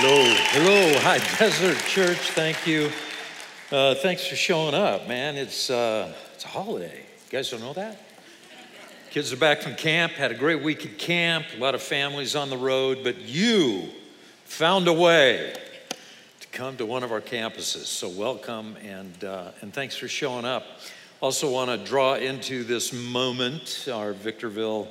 Hello, High Desert Church. Thank you. Thanks for showing up, man. It's a holiday. You guys don't know that? Kids are back from camp, had a great week at camp, a lot of families on the road, but you found a way to come to one of our campuses. So welcome and thanks for showing up. Also want to draw into this moment our Victorville,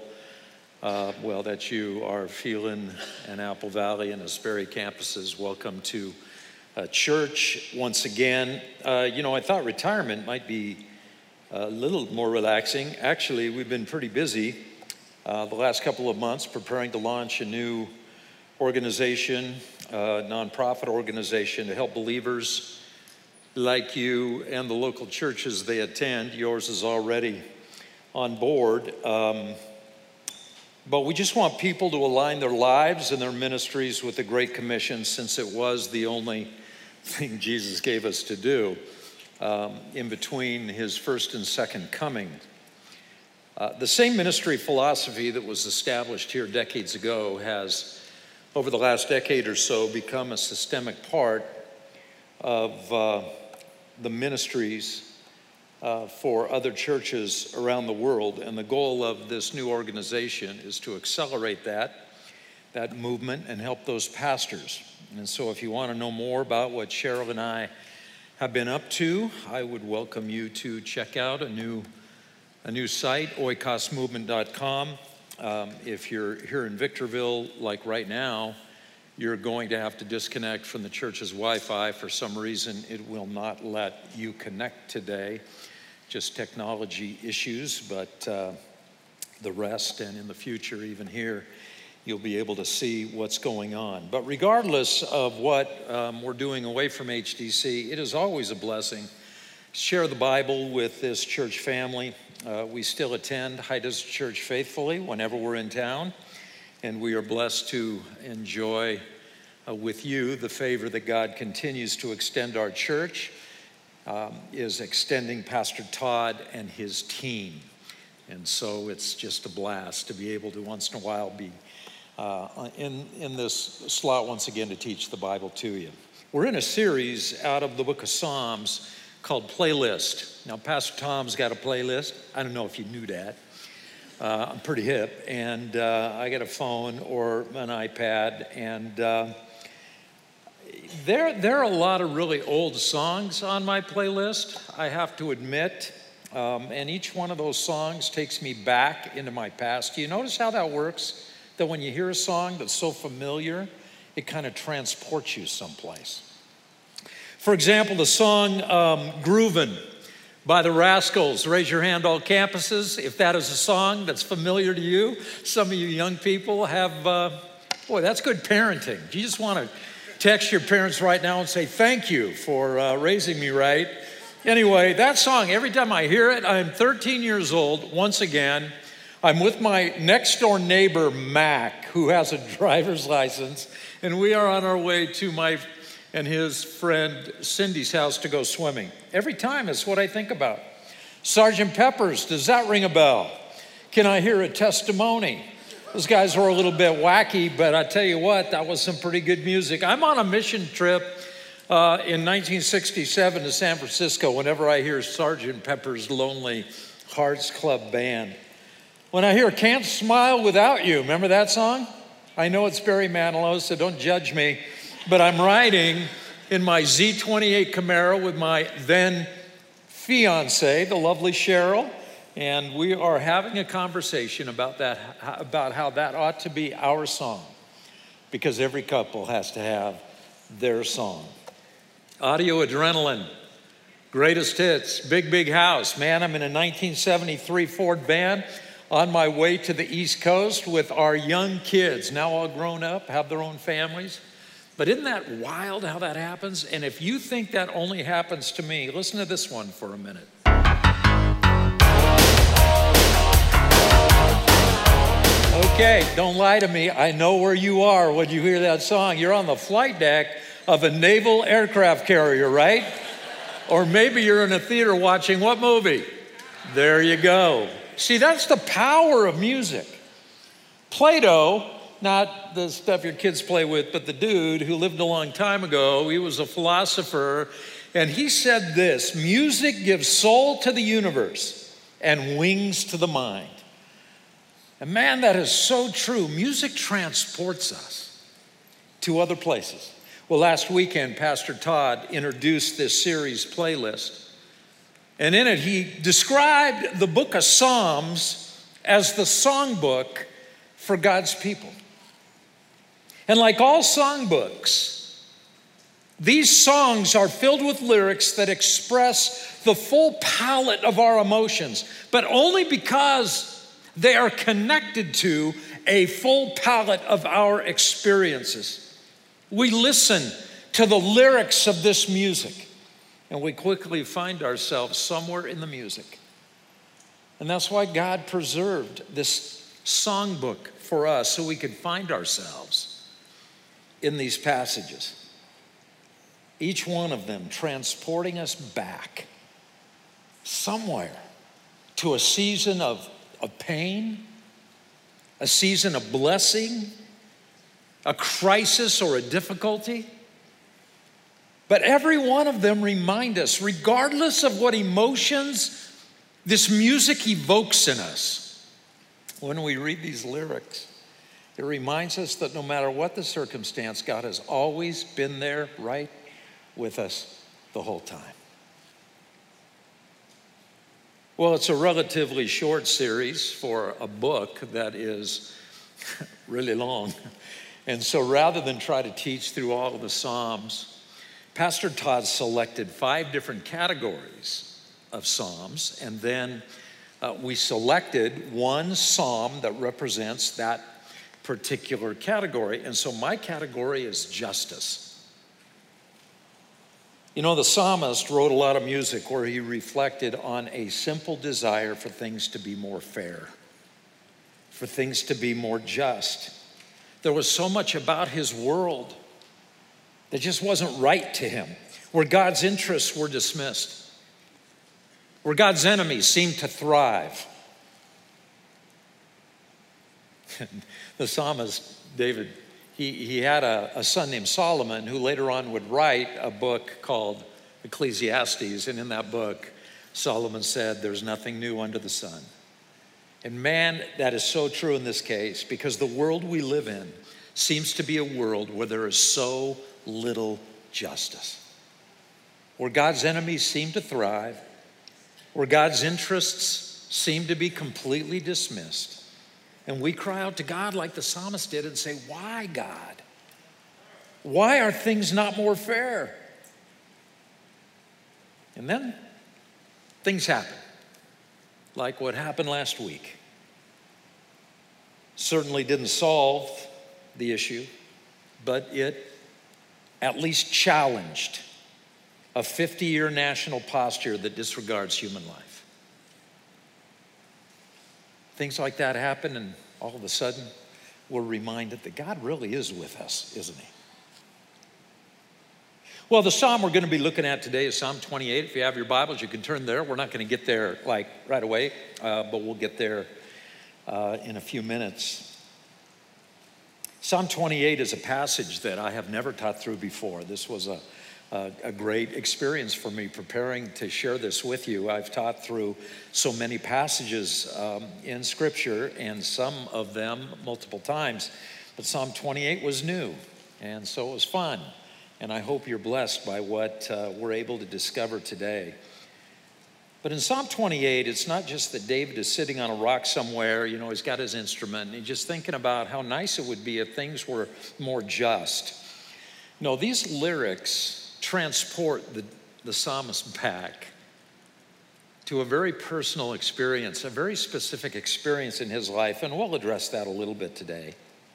that you are feeling in Apple Valley and Asbury campuses. Welcome to church once again. I thought retirement might be a little more relaxing. Actually, we've been pretty busy the last couple of months preparing to launch a new organization, nonprofit organization to help believers like you and the local churches they attend. Yours is already on board. But we just want people to align their lives and their ministries with the Great Commission, since it was the only thing Jesus gave us to do in between his first and second coming. The same ministry philosophy that was established here decades ago has, over the last decade or so, become a systemic part of the ministries for other churches around the world. And the goal of this new organization is to accelerate that movement and help those pastors. And so if you want to know more about what Cheryl and I have been up to, I would welcome you to check out a new site, oikosmovement.com. If you're here in Victorville, like right now, you're going to have to disconnect from the church's Wi-Fi. For some reason, it will not let you connect today. Just technology issues, but the rest, and in the future, even here, you'll be able to see what's going on. But regardless of what we're doing away from HDC, it is always a blessing. Share the Bible with this church family. We still attend High Desert Church faithfully whenever we're in town, and we are blessed to enjoy with you the favor that God continues to extend our church. Is extending Pastor Todd and his team. And so it's just a blast to be able to once in a while be in this slot once again to teach the Bible to you. We're in a series out of the book of Psalms called Playlist. Now, Pastor Tom's got a playlist. I don't know if you knew that. I'm pretty hip. And I got a phone or an iPad, and there are a lot of really old songs on my playlist, I have to admit, and each one of those songs takes me back into my past. Do you notice how that works? That when you hear a song that's so familiar, it kind of transports you someplace. For example, the song Groovin' by the Rascals. Raise your hand, all campuses, if that is a song that's familiar to you. Some of you young people have, that's good parenting. You just want to text your parents right now and say, thank you for raising me right. Anyway, that song, every time I hear it, I'm 13 years old. Once again, I'm with my next door neighbor, Mac, who has a driver's license, and we are on our way to my and his friend Cindy's house to go swimming. Every time, it's what I think about. Sergeant Pepper's, does that ring a bell? Can I hear a testimony? Those guys were a little bit wacky, but I tell you what, that was some pretty good music. I'm on a mission trip in 1967 to San Francisco whenever I hear Sergeant Pepper's Lonely Hearts Club Band. When I hear Can't Smile Without You, remember that song? I know it's Barry Manilow, so don't judge me, but I'm riding in my Z28 Camaro with my then fiance, the lovely Cheryl, and we are having a conversation about how that ought to be our song, because every couple has to have their song. Audio Adrenaline, Greatest Hits, Big Big House. Man, I'm in a 1973 Ford van on my way to the East Coast with our young kids, now all grown up, have their own families. But isn't that wild how that happens? And if you think that only happens to me, listen to this one for a minute. Okay, don't lie to me. I know where you are when you hear that song. You're on the flight deck of a naval aircraft carrier, right? Or maybe you're in a theater watching what movie? There you go. See, that's the power of music. Plato not the stuff your kids play with, but the dude who lived a long time ago. He was a philosopher, and he said this: music gives soul to the universe and wings to the mind. And man, that is so true. Music transports us to other places. Well, last weekend, Pastor Todd introduced this series playlist. And in it, he described the book of Psalms as the songbook for God's people. And like all songbooks, these songs are filled with lyrics that express the full palette of our emotions, but only because they are connected to a full palette of our experiences. We listen to the lyrics of this music, and we quickly find ourselves somewhere in the music. And that's why God preserved this songbook for us, so we could find ourselves in these passages. Each one of them transporting us back somewhere to a season of pain, a season of blessing, a crisis or a difficulty. But every one of them remind us, regardless of what emotions this music evokes in us, when we read these lyrics, it reminds us that no matter what the circumstance, God has always been there right with us the whole time. Well, it's a relatively short series for a book that is really long. And so rather than try to teach through all of the Psalms, Pastor Todd selected 5 different categories of Psalms, and then we selected one Psalm that represents that particular category. And so my category is justice. You know, the psalmist wrote a lot of music where he reflected on a simple desire for things to be more fair, for things to be more just. There was so much about his world that just wasn't right to him, where God's interests were dismissed, where God's enemies seemed to thrive. The psalmist, David, he had a son named Solomon who later on would write a book called Ecclesiastes. And in that book, Solomon said, "There's nothing new under the sun." And man, that is so true in this case, because the world we live in seems to be a world where there is so little justice, where God's enemies seem to thrive, where God's interests seem to be completely dismissed. And we cry out to God like the psalmist did and say, "Why, God? Why are things not more fair?" And then things happen, like what happened last week. Certainly didn't solve the issue, but it at least challenged a 50-year national posture that disregards human life. Things like that happen, and all of a sudden, we're reminded that God really is with us, isn't he? Well, the psalm we're going to be looking at today is Psalm 28. If you have your Bibles, you can turn there. We're not going to get there like right away, but we'll get there in a few minutes. Psalm 28 is a passage that I have never taught through before. This was a great experience for me preparing to share this with you. I've taught through so many passages in Scripture, and some of them multiple times, but Psalm 28 was new, and so it was fun. And I hope you're blessed by what we're able to discover today. But in Psalm 28, it's not just that David is sitting on a rock somewhere, you know, he's got his instrument, and he's just thinking about how nice it would be if things were more just. No, these lyrics transport the psalmist back to a very personal experience, a very specific experience in his life, and we'll address that a little bit today.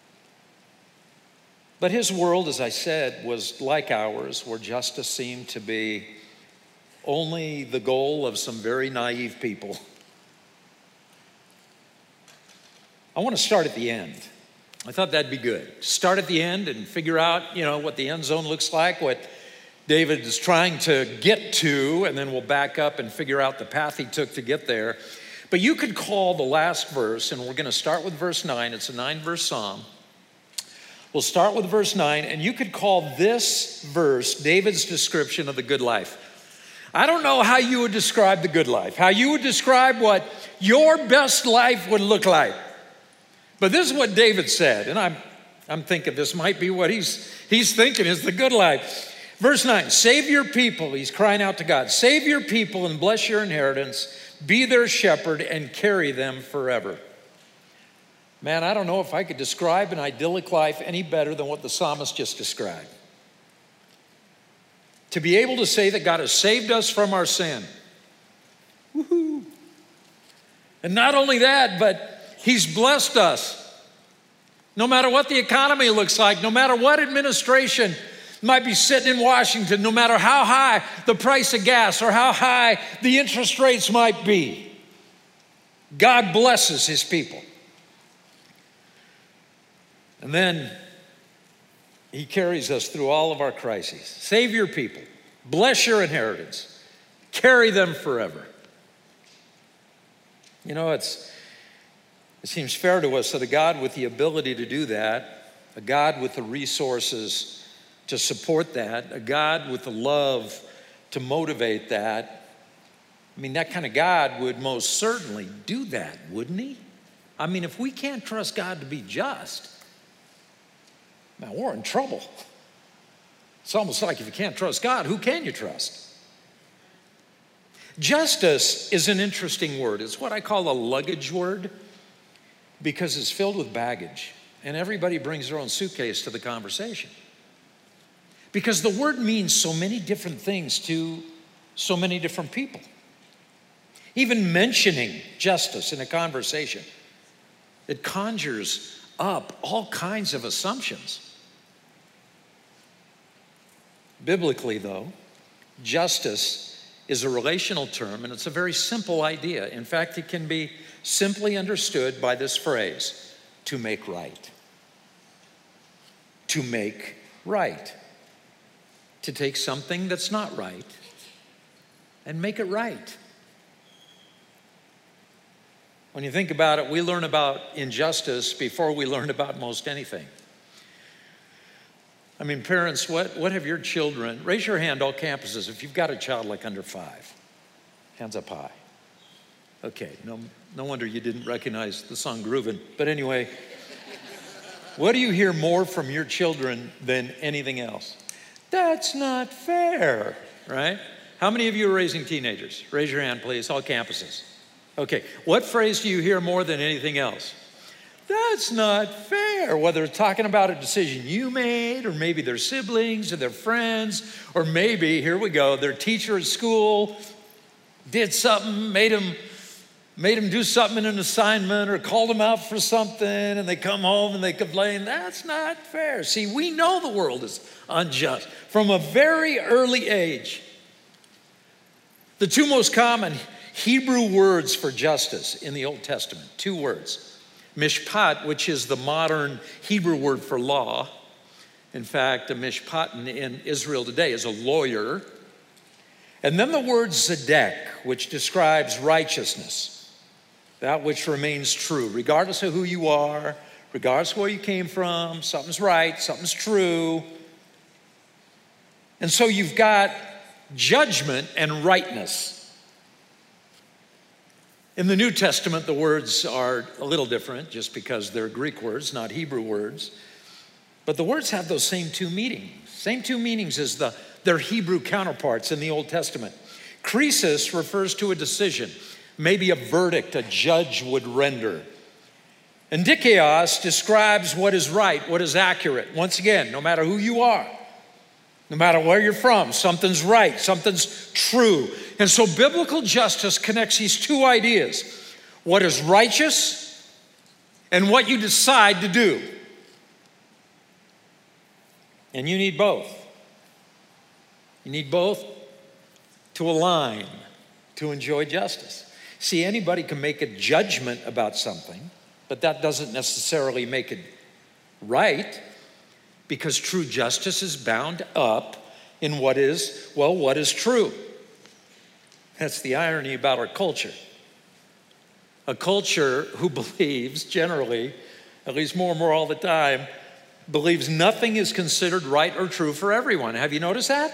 But his world, as I said, was like ours, where justice seemed to be only the goal of some very naive people. I want to start at the end. I thought that'd be good. Start at the end and figure out, you know, what the end zone looks like, what David is trying to get to, and then we'll back up and figure out the path he took to get there. But you could call the last verse, and we're going to start with verse 9. It's a 9-verse psalm. We'll start with verse 9, and you could call this verse David's description of the good life. I don't know how you would describe the good life, how you would describe what your best life would look like. But this is what David said, and I'm thinking this might be what he's thinking is the good life. Verse 9, save your people, he's crying out to God. Save your people and bless your inheritance. Be their shepherd and carry them forever. Man, I don't know if I could describe an idyllic life any better than what the psalmist just described. To be able to say that God has saved us from our sin. Woohoo! And not only that, but he's blessed us. No matter what the economy looks like, no matter what administration might be sitting in Washington, no matter how high the price of gas or how high the interest rates might be, God blesses his people. And then he carries us through all of our crises. Save your people, bless your inheritance, carry them forever. You know, it seems fair to us that a God with the ability to do that, a God with the resources to support that, a God with the love to motivate that, I mean, that kind of God would most certainly do that, wouldn't he? I mean, if we can't trust God to be just, man, we're in trouble. It's almost like if you can't trust God, who can you trust? Justice is an interesting word. It's what I call a luggage word because it's filled with baggage, and everybody brings their own suitcase to the conversation. Because the word means so many different things to so many different people. Even mentioning justice in a conversation, it conjures up all kinds of assumptions. Biblically, though, justice is a relational term, and it's a very simple idea. In fact, it can be simply understood by this phrase, to make right. To make right. To take something that's not right and make it right. When you think about it, we learn about injustice before we learn about most anything. I mean, parents, what have your children, raise your hand, all campuses, if you've got a child like under 5. Hands up high. Okay, no wonder you didn't recognize the song Groovin'. But anyway, what do you hear more from your children than anything else? That's not fair, right? How many of you are raising teenagers? Raise your hand, please, all campuses. Okay, what phrase do you hear more than anything else? That's not fair. Whether it's talking about a decision you made, or maybe their siblings or their friends, or maybe, here we go, their teacher at school did something, made them do something in an assignment or called them out for something, and they come home and they complain. That's not fair. See, we know the world is unjust from a very early age. The two most common Hebrew words for justice in the Old Testament, 2 words. Mishpat, which is the modern Hebrew word for law. In fact, a mishpatan in Israel today is a lawyer. And then the word tzedek, which describes righteousness, that which remains true, regardless of who you are, regardless of where you came from, something's right, something's true. And so you've got judgment and rightness. In the New Testament, the words are a little different just because they're Greek words, not Hebrew words. But the words have those same 2 meanings. Same 2 meanings as their Hebrew counterparts in the Old Testament. Krisis refers to a decision, maybe a verdict a judge would render. And dikaios describes what is right, what is accurate. Once again, no matter who you are, no matter where you're from, something's right, something's true. And so biblical justice connects these 2 ideas, what is righteous and what you decide to do. And you need both. You need both to align, to enjoy justice. See, anybody can make a judgment about something, but that doesn't necessarily make it right, because true justice is bound up in what is true. That's the irony about our culture. A culture who believes generally, at least more and more all the time, believes nothing is considered right or true for everyone. Have you noticed that?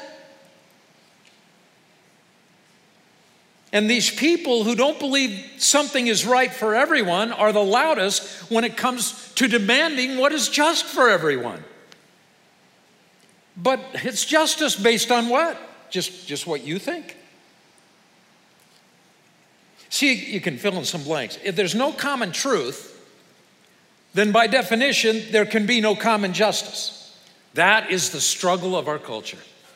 And these people who don't believe something is right for everyone are the loudest when it comes to demanding what is just for everyone. But it's justice based on what? Just what you think. See, you can fill in some blanks. If there's no common truth, then by definition, there can be no common justice. That is the struggle of our culture.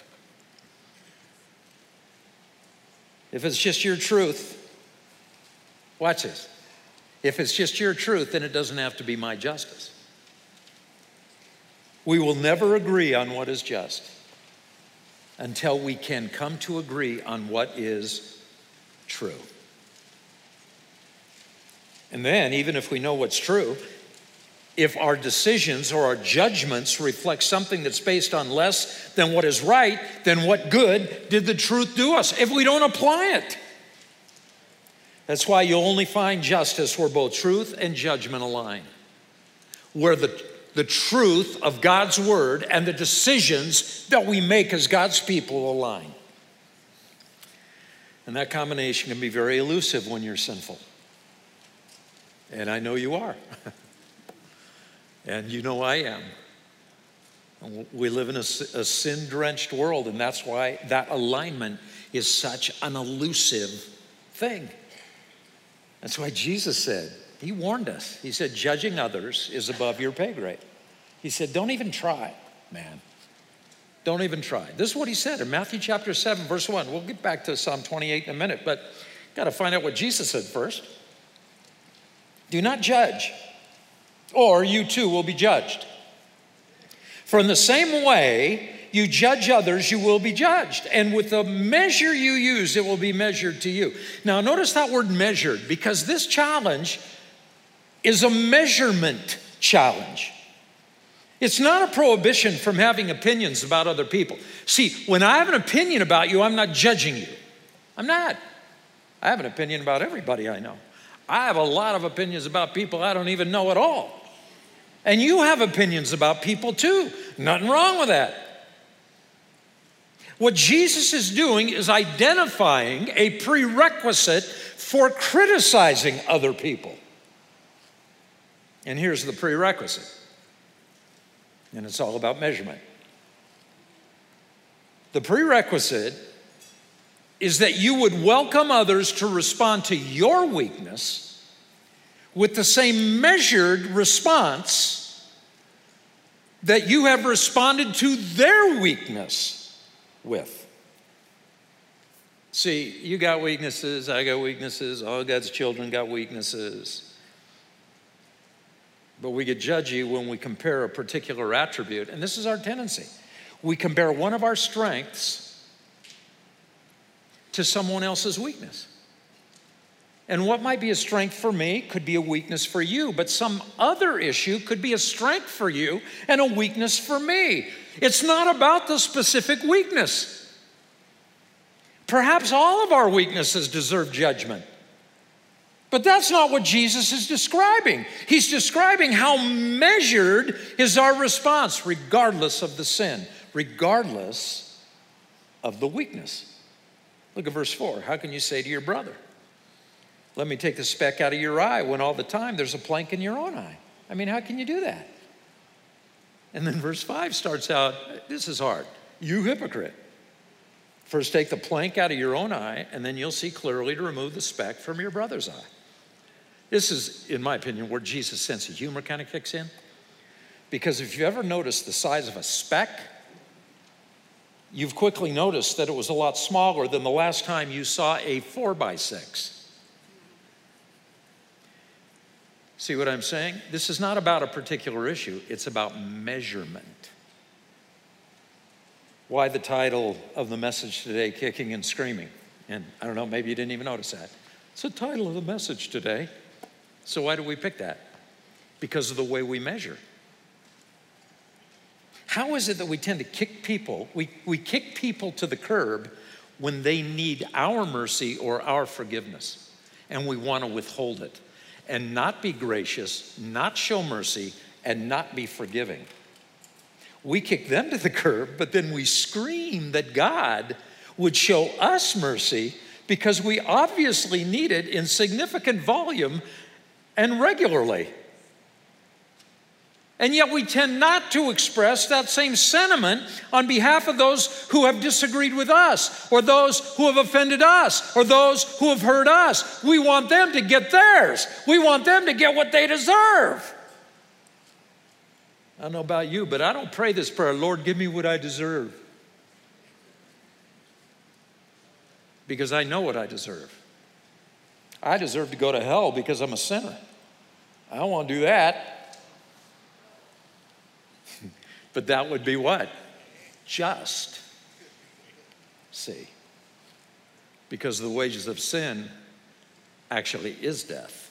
If it's just your truth, watch this. If it's just your truth, then it doesn't have to be my justice. We will never agree on what is just until we can come to agree on what is true. And then, even if we know what's true, if our decisions or our judgments reflect something that's based on less than what is right, then what good did the truth do us if we don't apply it? That's why you'll only find justice where both truth and judgment align, where the truth of God's word and the decisions that we make as God's people align. And that combination can be very elusive when you're sinful. And I know you are. And you know I am. We live in a sin-drenched world, and that's why that alignment is such an elusive thing. That's why Jesus said, he warned us. He said, judging others is above your pay grade. He said, don't even try, man. Don't even try. This is what he said in Matthew chapter 7, verse 1. We'll get back to Psalm 28 in a minute, but got to find out what Jesus said first. Do not judge, or you too will be judged. For in the same way you judge others, you will be judged. And with the measure you use, it will be measured to you. Now notice that word measured, because this challenge is a measurement challenge. It's not a prohibition from having opinions about other people. See, when I have an opinion about you, I'm not judging you. I'm not. I have an opinion about everybody I know. I have a lot of opinions about people I don't even know at all. And you have opinions about people too. Nothing wrong with that. What Jesus is doing is identifying a prerequisite for criticizing other people. And here's the prerequisite. And it's all about measurement. The prerequisite is that you would welcome others to respond to your weakness with the same measured response that you have responded to their weakness with. See, you got weaknesses, I got weaknesses, all God's children got weaknesses. But we get judgy when we compare a particular attribute, and this is our tendency. We compare one of our strengths to someone else's weakness. And what might be a strength for me could be a weakness for you, but some other issue could be a strength for you and a weakness for me. It's not about the specific weakness. Perhaps all of our weaknesses deserve judgment. But that's not what Jesus is describing. He's describing how measured is our response, regardless of the sin, regardless of the weakness. Look at verse 4. How can you say to your brother, let me take the speck out of your eye, when all the time there's a plank in your own eye? I mean, how can you do that? And then verse 5 starts out, this is hard. You hypocrite. First take the plank out of your own eye, and then you'll see clearly to remove the speck from your brother's eye. This is, in my opinion, where Jesus' sense of humor kind of kicks in. Because if you ever notice the size of a speck, you've quickly noticed that it was a lot smaller than the last time you saw a 4x6. See what I'm saying? This is not about a particular issue. It's about measurement. Why the title of the message today, Kicking and Screaming? And I don't know, maybe you didn't even notice that. It's the title of the message today. So why do we pick that? Because of the way we measure. How is it that we tend to kick people? We kick people to the curb when they need our mercy or our forgiveness, and we want to withhold it and not be gracious, not show mercy, and not be forgiving. We kick them to the curb, but then we scream that God would show us mercy because we obviously need it in significant volume and regularly. And yet we tend not to express that same sentiment on behalf of those who have disagreed with us, or those who have offended us, or those who have hurt us. We want them to get theirs. We want them to get what they deserve. I don't know about you, but I don't pray this prayer, Lord, give me what I deserve. Because I know what I deserve. I deserve to go to hell because I'm a sinner. I don't want to do that. But that would be what? Just. See. Because the wages of sin actually is death.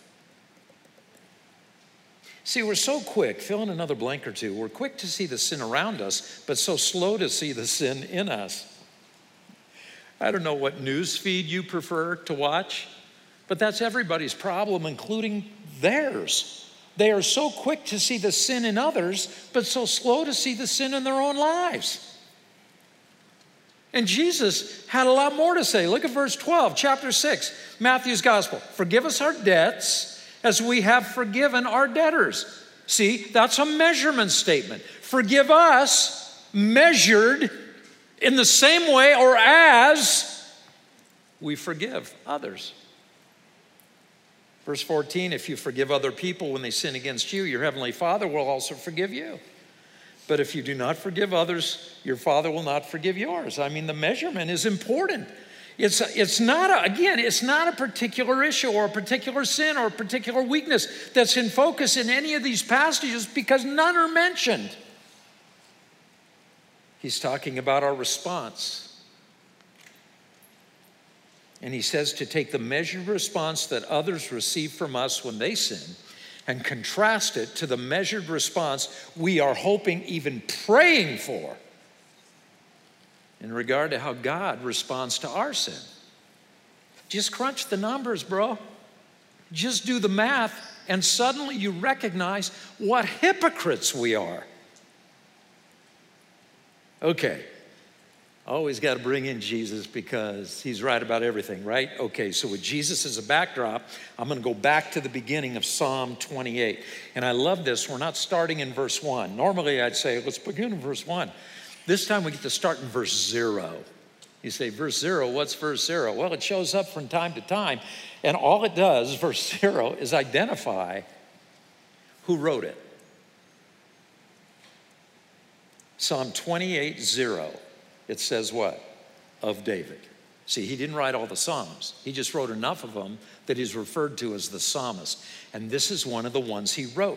See, we're so quick, fill in another blank or two, we're quick to see the sin around us, but so slow to see the sin in us. I don't know what news feed you prefer to watch, but that's everybody's problem, including theirs. They are so quick to see the sin in others, but so slow to see the sin in their own lives. And Jesus had a lot more to say. Look at verse 12, chapter 6, Matthew's gospel. Forgive us our debts as we have forgiven our debtors. See, that's a measurement statement. Forgive us, measured in the same way or as we forgive others. Verse 14, if you forgive other people when they sin against you, your heavenly Father will also forgive you. But if you do not forgive others, your Father will not forgive yours. I mean, the measurement is important. It's not a particular issue or a particular sin or a particular weakness that's in focus in any of these passages because none are mentioned. He's talking about our response. And he says to take the measured response that others receive from us when they sin and contrast it to the measured response we are hoping, even praying for, in regard to how God responds to our sin. Just crunch the numbers, bro. Just do the math, and suddenly you recognize what hypocrites we are. Okay. Always got to bring in Jesus because he's right about everything, right? Okay, so with Jesus as a backdrop, I'm going to go back to the beginning of Psalm 28. And I love this. We're not starting in verse 1. Normally I'd say, let's begin in verse 1. This time we get to start in verse 0. You say, verse 0, what's verse 0? Well, it shows up from time to time. And all it does, verse 0, is identify who wrote it. Psalm 28, 0. It says what? Of David. See, he didn't write all the Psalms. He just wrote enough of them that he's referred to as the psalmist. And this is one of the ones he wrote.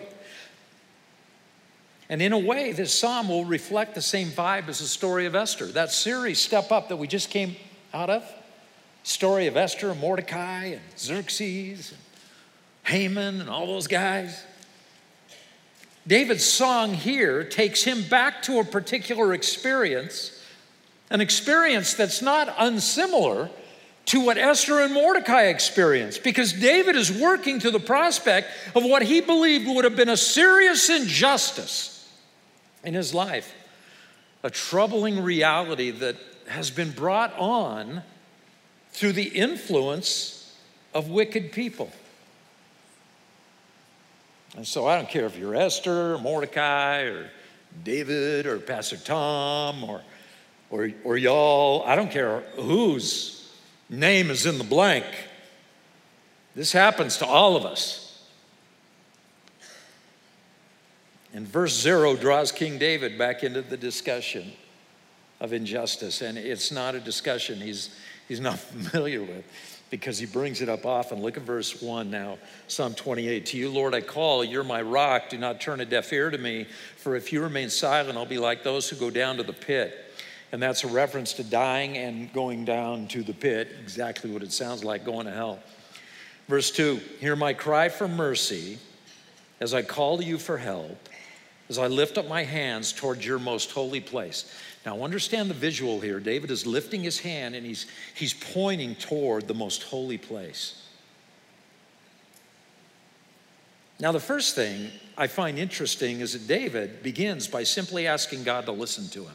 And in a way, this psalm will reflect the same vibe as the story of Esther. That series, Step Up, that we just came out of. Story of Esther and Mordecai and Xerxes and Haman and all those guys. David's song here takes him back to a particular experience, an experience that's not unsimilar to what Esther and Mordecai experienced, because David is working to the prospect of what he believed would have been a serious injustice in his life, a troubling reality that has been brought on through the influence of wicked people. And so I don't care if you're Esther or Mordecai or David or Pastor Tom or y'all, I don't care whose name is in the blank. This happens to all of us. And verse 0 draws King David back into the discussion of injustice. And it's not a discussion he's not familiar with, because he brings it up often. Look at verse 1 now, Psalm 28. To you, Lord, I call, you're my rock. Do not turn a deaf ear to me, for if you remain silent, I'll be like those who go down to the pit. And that's a reference to dying and going down to the pit, exactly what it sounds like, going to hell. Verse 2, hear my cry for mercy as I call to you for help, as I lift up my hands toward your most holy place. Now understand the visual here. David is lifting his hand and he's pointing toward the most holy place. Now, the first thing I find interesting is that David begins by simply asking God to listen to him.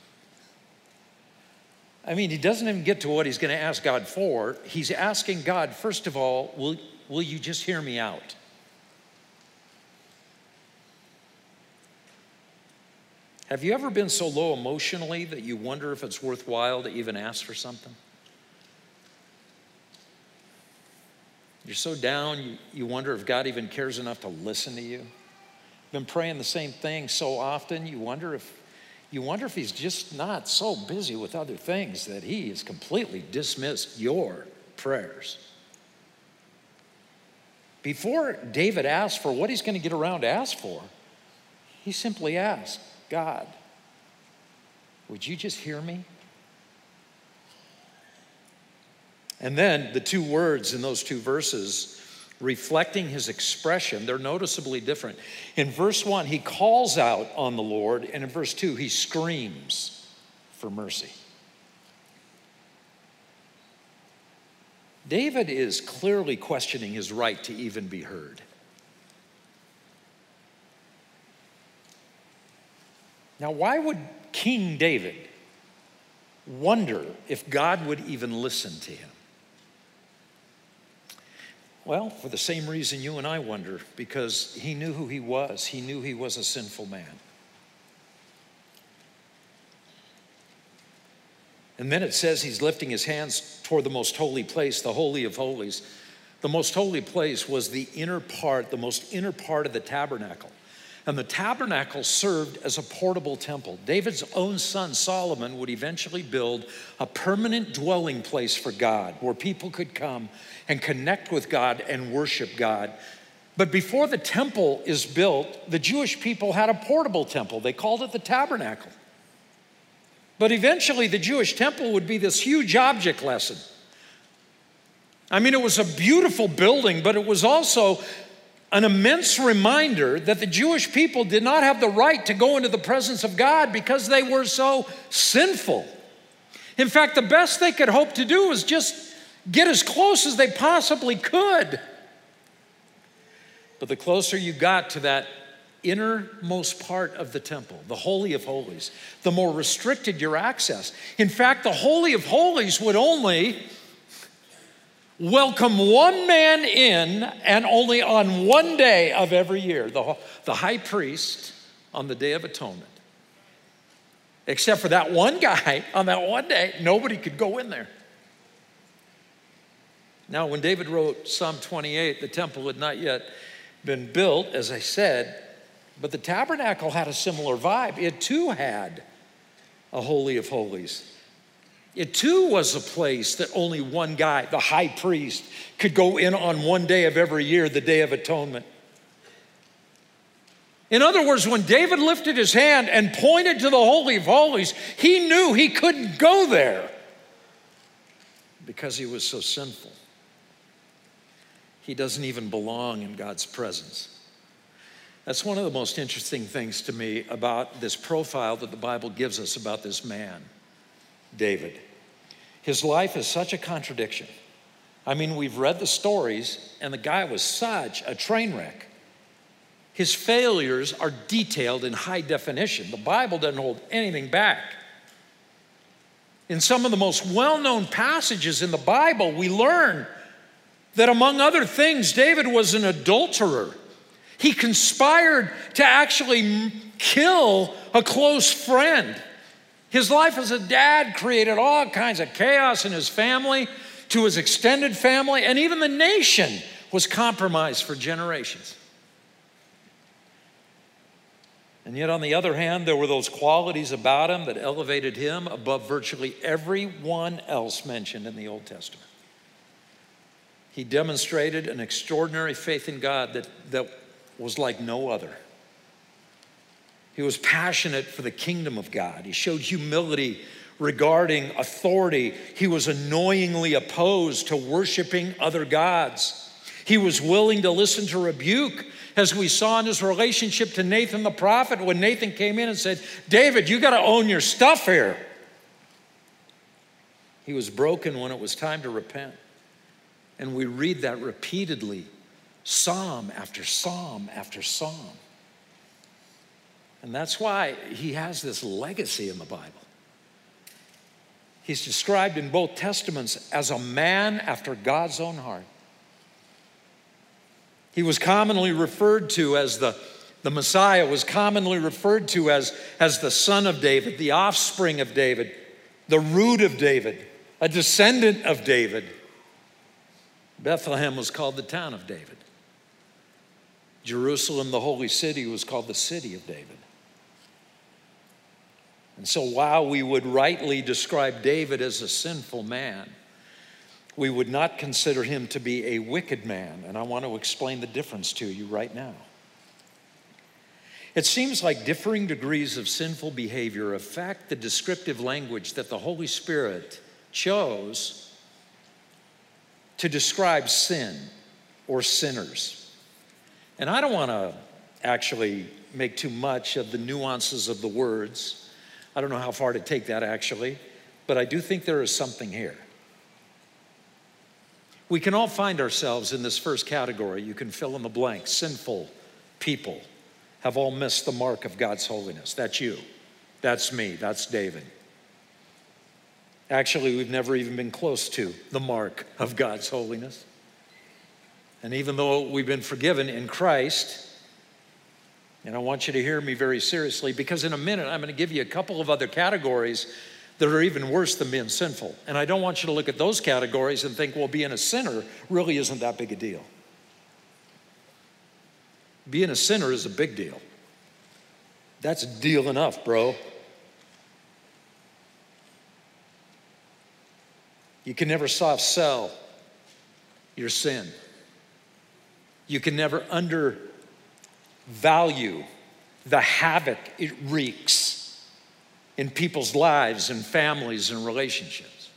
I mean, he doesn't even get to what he's going to ask God for. He's asking God, first of all, will you just hear me out? Have you ever been so low emotionally that you wonder if it's worthwhile to even ask for something? You're so down, you wonder if God even cares enough to listen to you. Been praying the same thing so often, you wonder if he's just not so busy with other things that he has completely dismissed your prayers. Before David asked for what he's going to get around to ask for, he simply asked, God, would you just hear me? And then the two words in those two verses reflecting his expression, they're noticeably different. In verse 1, he calls out on the Lord, and in verse 2, he screams for mercy. David is clearly questioning his right to even be heard. Now, why would King David wonder if God would even listen to him? Well, for the same reason you and I wonder, because he knew who he was. He knew he was a sinful man. And then it says he's lifting his hands toward the most holy place, the Holy of Holies. The most holy place was the inner part, the most inner part of the tabernacle. And the tabernacle served as a portable temple. David's own son, Solomon, would eventually build a permanent dwelling place for God where people could come and connect with God and worship God. But before the temple is built, the Jewish people had a portable temple. They called it the tabernacle. But eventually the Jewish temple would be this huge object lesson. I mean, it was a beautiful building, but it was also an immense reminder that the Jewish people did not have the right to go into the presence of God because they were so sinful. In fact, the best they could hope to do was just get as close as they possibly could. But the closer you got to that innermost part of the temple, the Holy of Holies, the more restricted your access. In fact, the Holy of Holies would only welcome one man in, and only on one day of every year, the high priest on the Day of Atonement. Except for that one guy, on that one day, nobody could go in there. Now, when David wrote Psalm 28, the temple had not yet been built, as I said, but the tabernacle had a similar vibe. It too had a Holy of Holies. It too was a place that only one guy, the high priest, could go in on one day of every year, the Day of Atonement. In other words, when David lifted his hand and pointed to the Holy of Holies, he knew he couldn't go there because he was so sinful. He doesn't even belong in God's presence. That's one of the most interesting things to me about this profile that the Bible gives us about this man, David. His life is such a contradiction. I mean, we've read the stories, and the guy was such a train wreck. His failures are detailed in high definition. The Bible doesn't hold anything back. In some of the most well-known passages in the Bible, we learn that among other things, David was an adulterer. He conspired to actually kill a close friend. His life as a dad created all kinds of chaos in his family, to his extended family, and even the nation was compromised for generations. And yet, on the other hand, there were those qualities about him that elevated him above virtually everyone else mentioned in the Old Testament. He demonstrated an extraordinary faith in God that was like no other. He was passionate for the kingdom of God. He showed humility regarding authority. He was annoyingly opposed to worshiping other gods. He was willing to listen to rebuke, as we saw in his relationship to Nathan the prophet when Nathan came in and said, David, you got to own your stuff here. He was broken when it was time to repent. And we read that repeatedly Psalm after psalm after psalm. And that's why he has this legacy in the Bible. He's described in both Testaments as a man after God's own heart. He was commonly referred to as the Messiah, was commonly referred to as the son of David, the offspring of David, the root of David, a descendant of David. Bethlehem was called the town of David. Jerusalem, the holy city, was called the city of David. And so while we would rightly describe David as a sinful man, we would not consider him to be a wicked man. And I want to explain the difference to you right now. It seems like differing degrees of sinful behavior affect the descriptive language that the Holy Spirit chose to describe sin or sinners. And I don't want to actually make too much of the nuances of the words. I don't know how far to take that actually, but I do think there is something here. We can all find ourselves in this first category. You can fill in the blank. Sinful people have all missed the mark of God's holiness. That's you. That's me. That's David. Actually, we've never even been close to the mark of God's holiness. And even though we've been forgiven in Christ, and I want you to hear me very seriously, because in a minute I'm going to give you a couple of other categories that are even worse than being sinful. And I don't want you to look at those categories and think, well, being a sinner really isn't that big a deal. Being a sinner is a big deal. That's deal enough, bro. You can never soft sell your sin. You can never undervalue the havoc it wreaks in people's lives and families and relationships.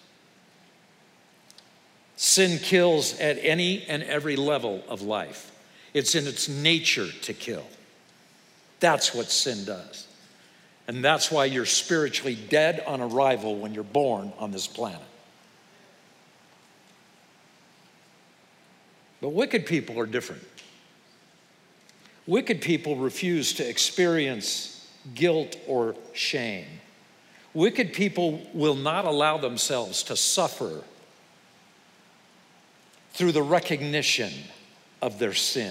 Sin kills at any and every level of life. It's in its nature to kill. That's what sin does. And that's why you're spiritually dead on arrival when you're born on this planet. But wicked people are different. Wicked people refuse to experience guilt or shame. Wicked people will not allow themselves to suffer through the recognition of their sin.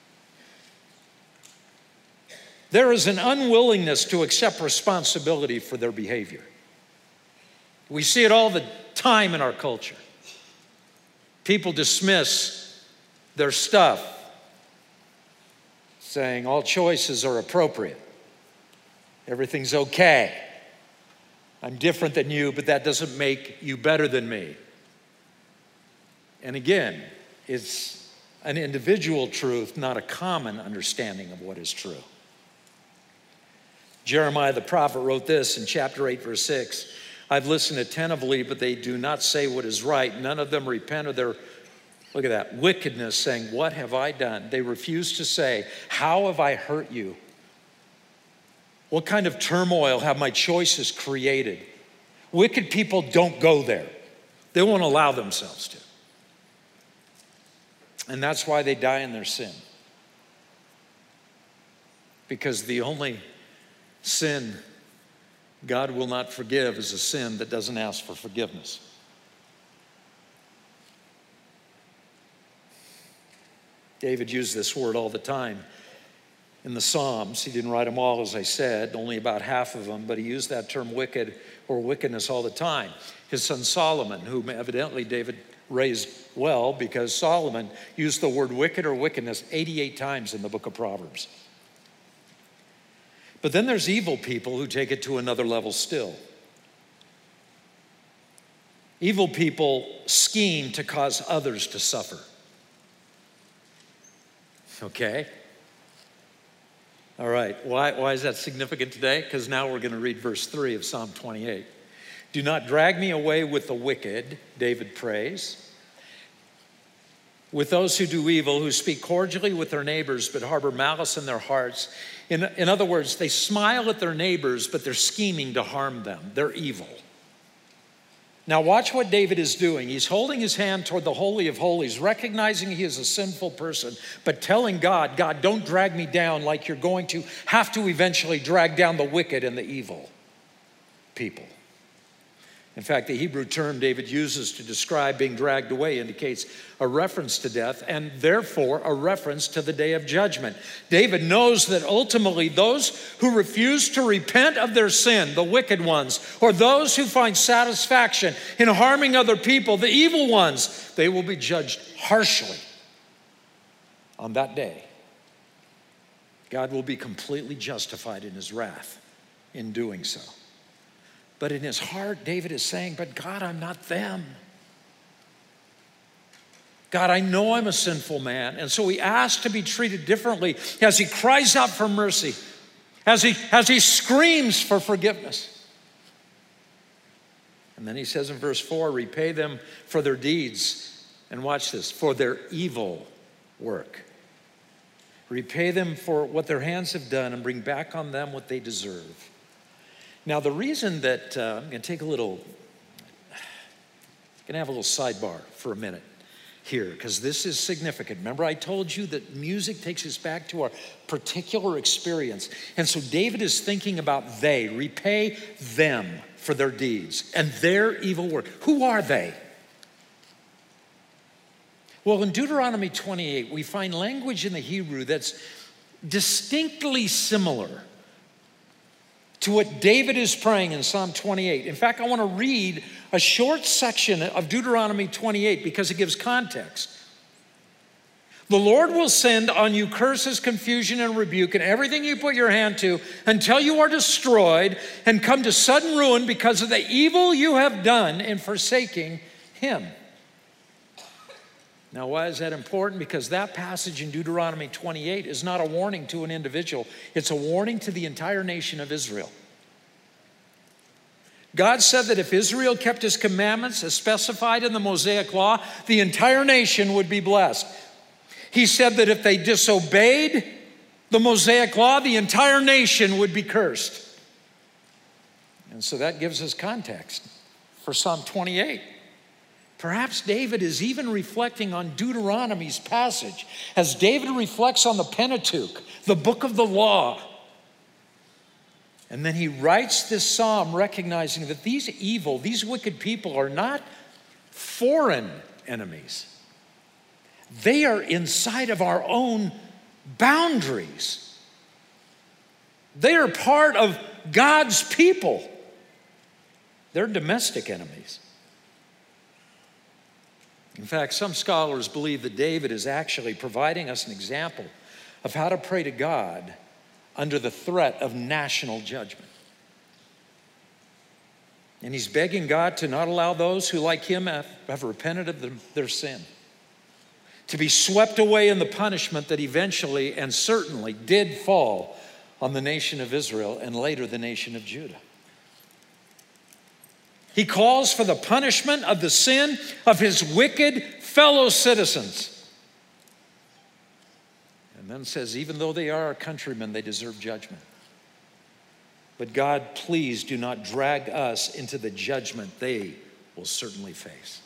There is an unwillingness to accept responsibility for their behavior. We see it all the time in our culture. People dismiss their stuff, saying all choices are appropriate. Everything's okay. I'm different than you, but that doesn't make you better than me. And again, it's an individual truth, not a common understanding of what is true. Jeremiah the prophet wrote this in chapter 8, verse 6. I've listened attentively, but they do not say what is right. None of them repent of their, look at that, wickedness, saying, what have I done? They refuse to say, how have I hurt you? What kind of turmoil have my choices created? Wicked people don't go there. They won't allow themselves to. And that's why they die in their sin. Because the only sin God will not forgive is a sin that doesn't ask for forgiveness. David used this word all the time in the Psalms. He didn't write them all, as I said, only about half of them, but he used that term wicked or wickedness all the time. His son Solomon, whom evidently David raised well, because Solomon used the word wicked or wickedness 88 times in the book of Proverbs. But then there's evil people who take it to another level still. Evil people scheme to cause others to suffer. Okay? All right, why is that significant today? Because now we're going to read verse 3 of Psalm 28. Do not drag me away with the wicked, David prays, with those who do evil, who speak cordially with their neighbors, but harbor malice in their hearts. In other words, they smile at their neighbors, but they're scheming to harm them. They're evil. Now watch what David is doing. He's holding his hand toward the Holy of Holies, recognizing he is a sinful person, but telling God, God, don't drag me down like you're going to have to eventually drag down the wicked and the evil people. In fact, the Hebrew term David uses to describe being dragged away indicates a reference to death and therefore a reference to the day of judgment. David knows that ultimately those who refuse to repent of their sin, the wicked ones, or those who find satisfaction in harming other people, the evil ones, they will be judged harshly on that day. God will be completely justified in his wrath in doing so. But in his heart, David is saying, but God, I'm not them. God, I know I'm a sinful man. And so he asks to be treated differently as he cries out for mercy, as he screams for forgiveness. And then he says in verse 4, repay them for their deeds. And watch this, for their evil work. Repay them for what their hands have done and bring back on them what they deserve. Now, the reason that I'm going to have a little sidebar for a minute here, because this is significant. Remember, I told you that music takes us back to our particular experience. And so David is thinking about they, repay them for their deeds and their evil work. Who are they? Well, in Deuteronomy 28, we find language in the Hebrew that's distinctly similar to what David is praying in Psalm 28. In fact, I want to read a short section of Deuteronomy 28 because it gives context. The Lord will send on you curses, confusion, and rebuke, and everything you put your hand to until you are destroyed and come to sudden ruin because of the evil you have done in forsaking him. Now, why is that important? Because that passage in Deuteronomy 28 is not a warning to an individual. It's a warning to the entire nation of Israel. God said that if Israel kept his commandments as specified in the Mosaic Law, the entire nation would be blessed. He said that if they disobeyed the Mosaic Law, the entire nation would be cursed. And so that gives us context for Psalm 28. Perhaps David is even reflecting on Deuteronomy's passage as David reflects on the Pentateuch, the book of the law. And then he writes this psalm recognizing that these wicked people are not foreign enemies. They are inside of our own boundaries. They are part of God's people. They're domestic enemies. In fact, some scholars believe that David is actually providing us an example of how to pray to God under the threat of national judgment. And he's begging God to not allow those who, like him, have repented of their sin to be swept away in the punishment that eventually and certainly did fall on the nation of Israel and later the nation of Judah. He calls for the punishment of the sin of his wicked fellow citizens. And then says, even though they are our countrymen, they deserve judgment. But God, please do not drag us into the judgment they will certainly face.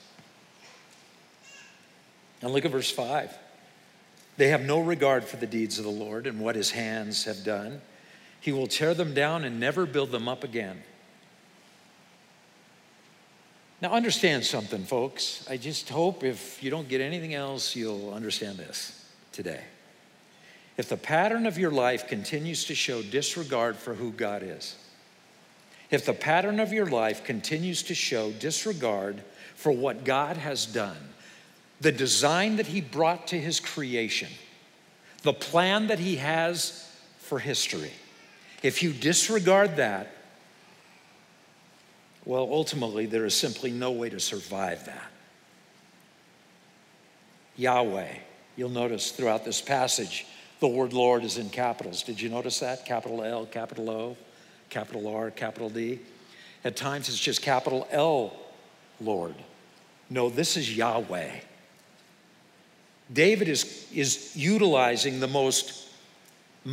And look at verse 5. They have no regard for the deeds of the Lord and what his hands have done. He will tear them down and never build them up again. Now understand something, folks. I just hope if you don't get anything else, you'll understand this today. If the pattern of your life continues to show disregard for who God is, if the pattern of your life continues to show disregard for what God has done, the design that he brought to his creation, the plan that he has for history, if you disregard that, well, ultimately, there is simply no way to survive that. Yahweh, you'll notice throughout this passage, the word Lord is in capitals. Did you notice that? Capital L, capital O, capital R, capital D. At times, it's just capital L, Lord. No, this is Yahweh. David is utilizing the most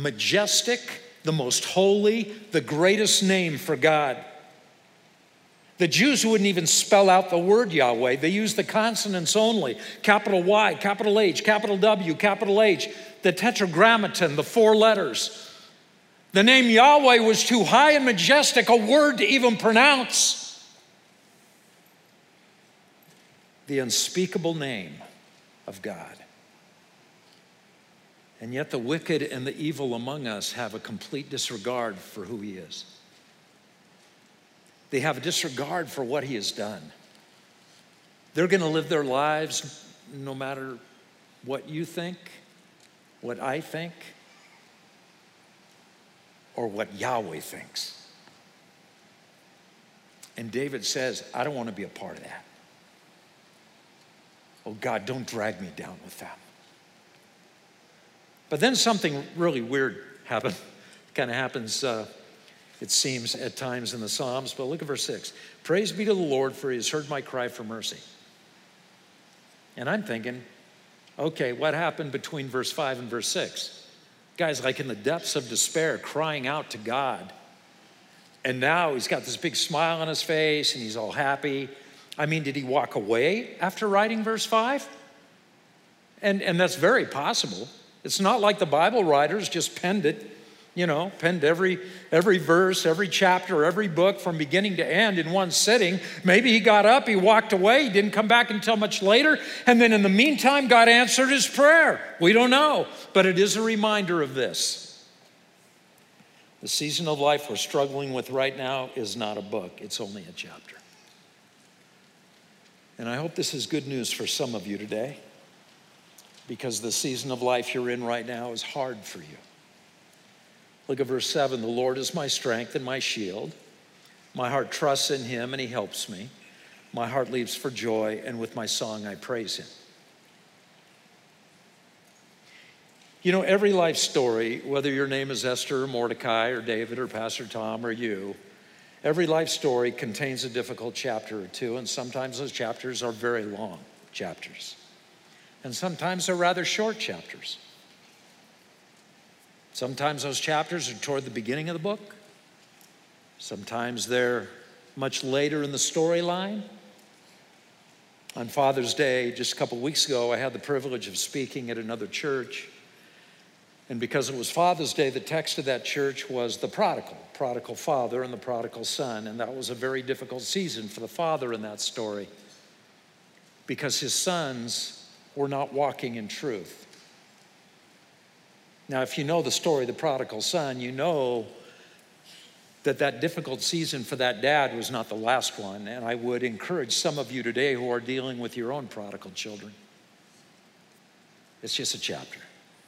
majestic, the most holy, the greatest name for God. The Jews wouldn't even spell out the word Yahweh. They used the consonants only. Capital Y, capital H, capital W, capital H, the tetragrammaton, the 4 letters. The name Yahweh was too high and majestic a word to even pronounce. The unspeakable name of God. And yet the wicked and the evil among us have a complete disregard for who he is. They have a disregard for what he has done. They're going to live their lives no matter what you think, what I think, or what Yahweh thinks. And David says, I don't want to be a part of that. Oh God, don't drag me down with them. But then something really weird happened. Kind of happens, it seems, at times in the Psalms. But look at verse 6. Praise be to the Lord, for he has heard my cry for mercy. And I'm thinking, okay, what happened between verse 5 and verse 6? Guy's like in the depths of despair, crying out to God. And now he's got this big smile on his face, and he's all happy. I mean, did he walk away after writing verse 5? And that's very possible. It's not like the Bible writers just penned it, penned every verse, every chapter, every book from beginning to end in one sitting. Maybe he got up, he walked away, he didn't come back until much later, and then in the meantime, God answered his prayer. We don't know, but it is a reminder of this. The season of life we're struggling with right now is not a book, it's only a chapter. And I hope this is good news for some of you today, because the season of life you're in right now is hard for you. Look at verse 7. The Lord is my strength and my shield. My heart trusts in him and he helps me. My heart leaps for joy, and with my song I praise him. Every life story, whether your name is Esther or Mordecai or David or Pastor Tom or you, every life story contains a difficult chapter or two, and sometimes those chapters are very long chapters. And sometimes they're rather short chapters. Sometimes those chapters are toward the beginning of the book. Sometimes they're much later in the storyline. On Father's Day, just a couple weeks ago, I had the privilege of speaking at another church. And because it was Father's Day, the text of that church was the prodigal father and the prodigal son. And that was a very difficult season for the father in that story, because his sons were not walking in truth. Now, if you know the story of the prodigal son, you know that difficult season for that dad was not the last one. And I would encourage some of you today who are dealing with your own prodigal children. It's just a chapter.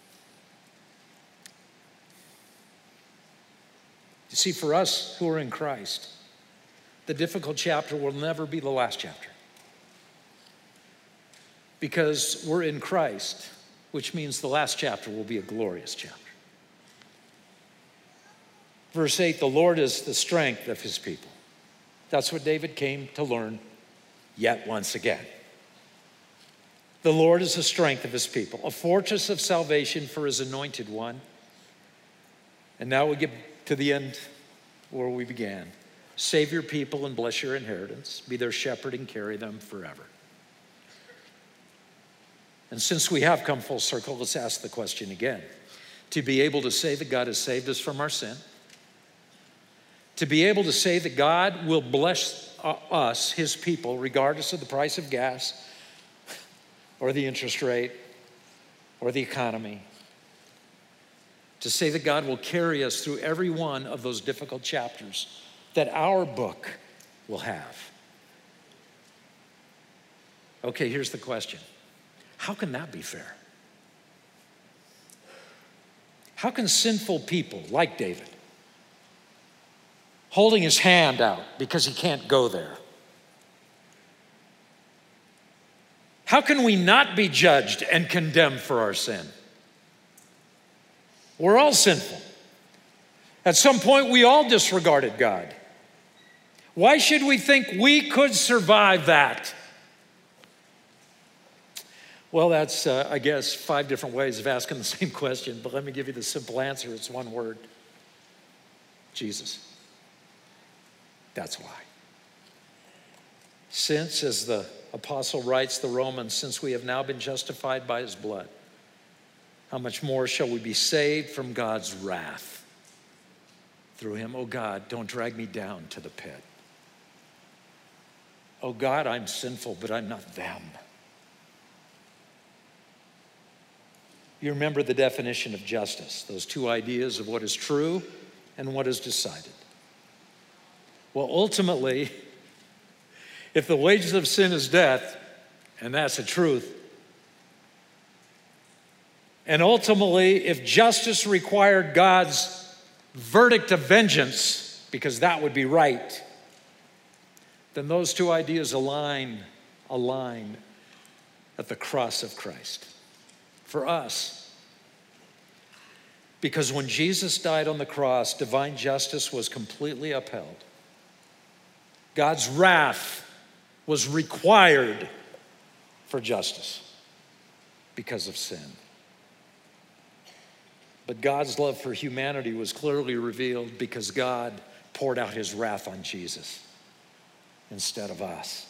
You see, for us who are in Christ, the difficult chapter will never be the last chapter. Because we're in Christ, which means the last chapter will be a glorious chapter. Verse 8, the Lord is the strength of his people. That's what David came to learn yet once again. The Lord is the strength of his people, a fortress of salvation for his anointed one. And now we get to the end where we began. Save your people and bless your inheritance. Be their shepherd and carry them forever. And since we have come full circle, let's ask the question again. To be able to say that God has saved us from our sin, to be able to say that God will bless us, his people, regardless of the price of gas or the interest rate or the economy, to say that God will carry us through every one of those difficult chapters that our book will have. Okay, here's the question. How can that be fair? How can sinful people like David, holding his hand out because he can't go there, how can we not be judged and condemned for our sin? We're all sinful. At some point, we all disregarded God. Why should we think we could survive that? Well, that's, I guess, 5 different ways of asking the same question, but let me give you the simple answer. It's one word. Jesus. That's why. Since, as the apostle writes the Romans, since we have now been justified by his blood, how much more shall we be saved from God's wrath through him? Oh God, don't drag me down to the pit. Oh God, I'm sinful, but I'm not them. You remember the definition of justice, those two ideas of what is true and what is decided. Well, ultimately, if the wages of sin is death, and that's the truth, and ultimately, if justice required God's verdict of vengeance, because that would be right, then those two ideas align at the cross of Christ for us. Because when Jesus died on the cross, divine justice was completely upheld. God's wrath was required for justice because of sin. But God's love for humanity was clearly revealed because God poured out his wrath on Jesus instead of us.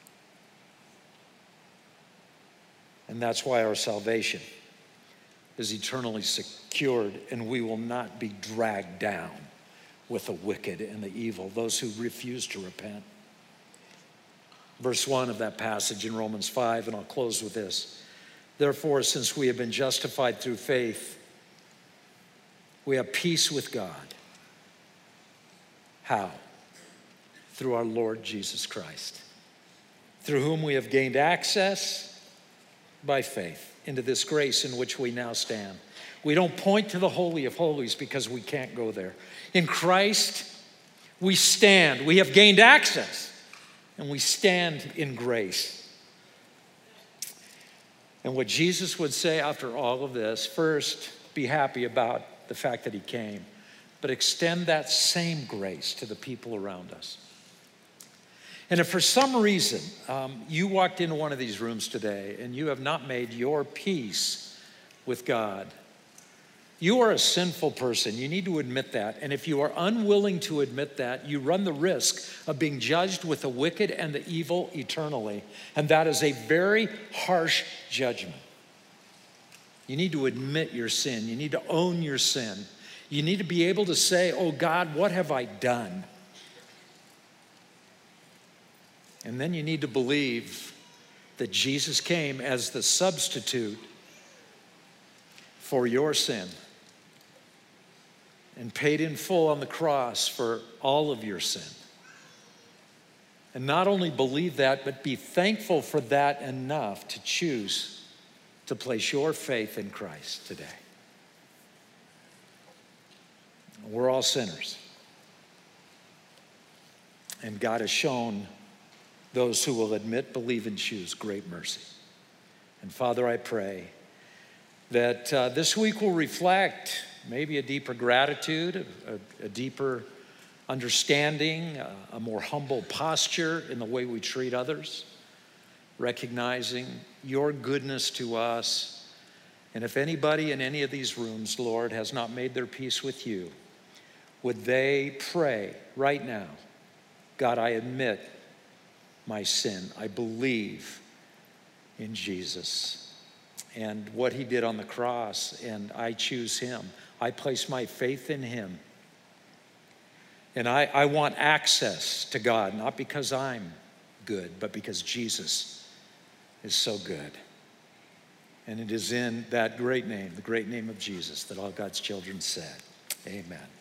And that's why our salvation is eternally secured, and we will not be dragged down with the wicked and the evil, those who refuse to repent. Verse 1 of that passage in Romans 5, and I'll close with this. Therefore, since we have been justified through faith, we have peace with God. How? Through our Lord Jesus Christ, through whom we have gained access by faith into this grace in which we now stand. We don't point to the Holy of Holies because we can't go there. In Christ, we stand. We have gained access, and we stand in grace. And what Jesus would say after all of this, first, be happy about the fact that he came, but extend that same grace to the people around us. And if for some reason you walked into one of these rooms today and you have not made your peace with God, you are a sinful person. You need to admit that. And if you are unwilling to admit that, you run the risk of being judged with the wicked and the evil eternally. And that is a very harsh judgment. You need to admit your sin. You need to own your sin. You need to be able to say, oh God, what have I done? And then you need to believe that Jesus came as the substitute for your sin and paid in full on the cross for all of your sin. And not only believe that, but be thankful for that enough to choose to place your faith in Christ today. We're all sinners. And God has shown those who will admit, believe, and choose great mercy. And Father, I pray that this week will reflect maybe a deeper gratitude, a deeper understanding, a more humble posture in the way we treat others, recognizing your goodness to us. And if anybody in any of these rooms, Lord, has not made their peace with you, would they pray right now, God, I admit my sin. I believe in Jesus and what he did on the cross, and I choose him. I place my faith in him. And I want access to God, not because I'm good, but because Jesus is so good. And it is in that great name, the great name of Jesus, that all God's children said, amen.